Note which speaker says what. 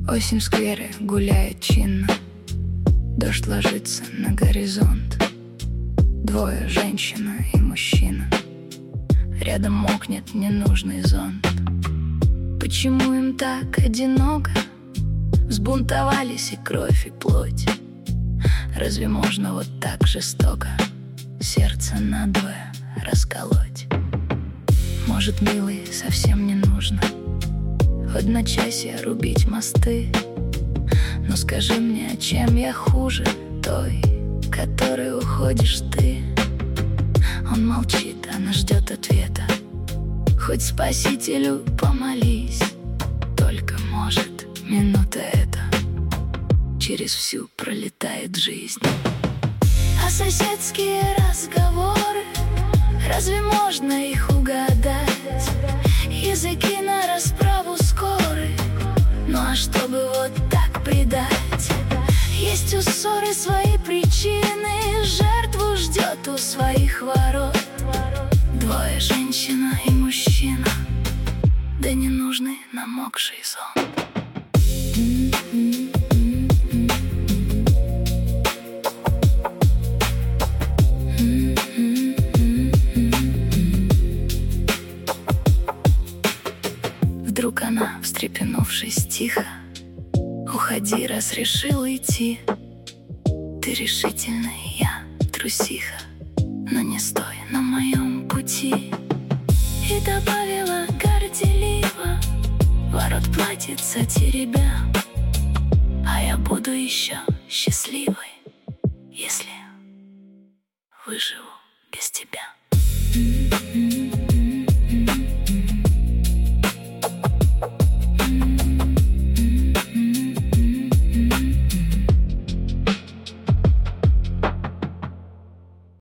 Speaker 1: Осень в сквере гуляет чинно, дождь ложится на горизонт. Двое, женщина и мужчина, рядом мокнет ненужный зонт. Почему им так одиноко? Взбунтовались и кровь, и плоть. Разве можно вот так жестоко сердце надвое расколоть? Может, милый, совсем не нужно в одночасье рубить мосты. Но скажи мне, чем я хуже той, которой уходишь ты? Он молчит, она ждет ответа. Хоть Спасителю помолись, только может минута эта через всю пролетает жизнь. А соседские разговоры, разве можно их угадать? Языки на расправу скоры, ну а чтобы вот так предать? Есть у ссоры свои причины, жертву ждет у своих ворот. Двое, женщина и мужчина, да ненужный намокший сон. Вдруг она, встрепенувшись тихо: уходи, раз решил уйти. Ты решительный, я трусиха, но не стой на моем пути. И добавила горделиво, ворот платьица теребя: а я буду еще счастливой, если выживу без тебя.